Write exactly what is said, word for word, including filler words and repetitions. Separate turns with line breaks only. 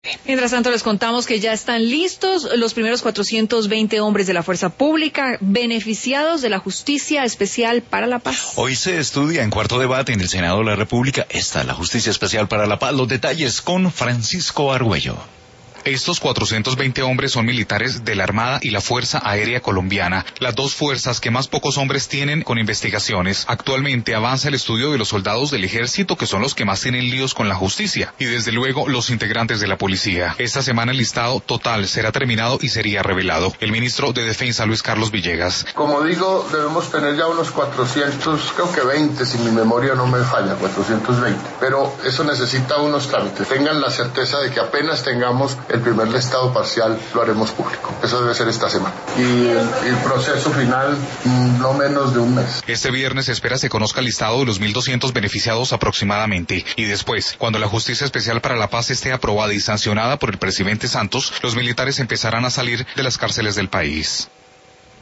Mientras tanto, les contamos que ya están listos los primeros cuatrocientos veinte hombres de la fuerza pública beneficiados de la Justicia Especial para la Paz.
Hoy se estudia en cuarto debate en el Senado de la República esta, la Justicia Especial para la Paz. Los detalles con Francisco Argüello.
Estos cuatrocientos veinte hombres son militares de la Armada y la Fuerza Aérea Colombiana, las dos fuerzas que más pocos hombres tienen con investigaciones. Actualmente avanza el estudio de los soldados del ejército, que son los que más tienen líos con la justicia, y desde luego los integrantes de la policía. Esta semana el listado total será terminado y sería revelado. El ministro de Defensa, Luis Carlos Villegas.
Como digo, debemos tener ya unos cuatrocientos, creo que veinte, si mi memoria no me falla, cuatrocientos veinte. Pero eso necesita unos trámites. Tengan la certeza de que apenas tengamos el primer listado parcial, lo haremos público. Eso debe ser esta semana. Y el, el proceso final, no menos de un mes.
Este viernes se espera se conozca el listado de los mil doscientos beneficiados aproximadamente. Y después, cuando la Justicia Especial para la Paz esté aprobada y sancionada por el presidente Santos, los militares empezarán a salir de las cárceles del país.